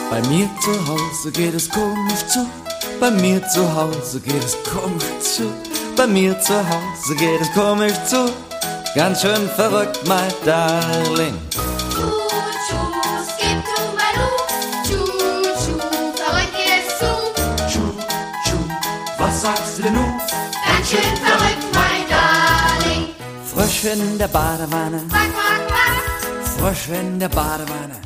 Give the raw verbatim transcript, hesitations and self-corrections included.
Bei mir zu Hause geht es komisch zu. Bei mir zu Hause geht es komisch zu. Bei mir zu Hause geht es komisch zu. Ganz schön verrückt, mein Darling. Was sagst du denn nun? Ganz schön verrückt, mein Darling. Frosch in der Badewanne, Quack, quack, quack. Frosch in der Badewanne.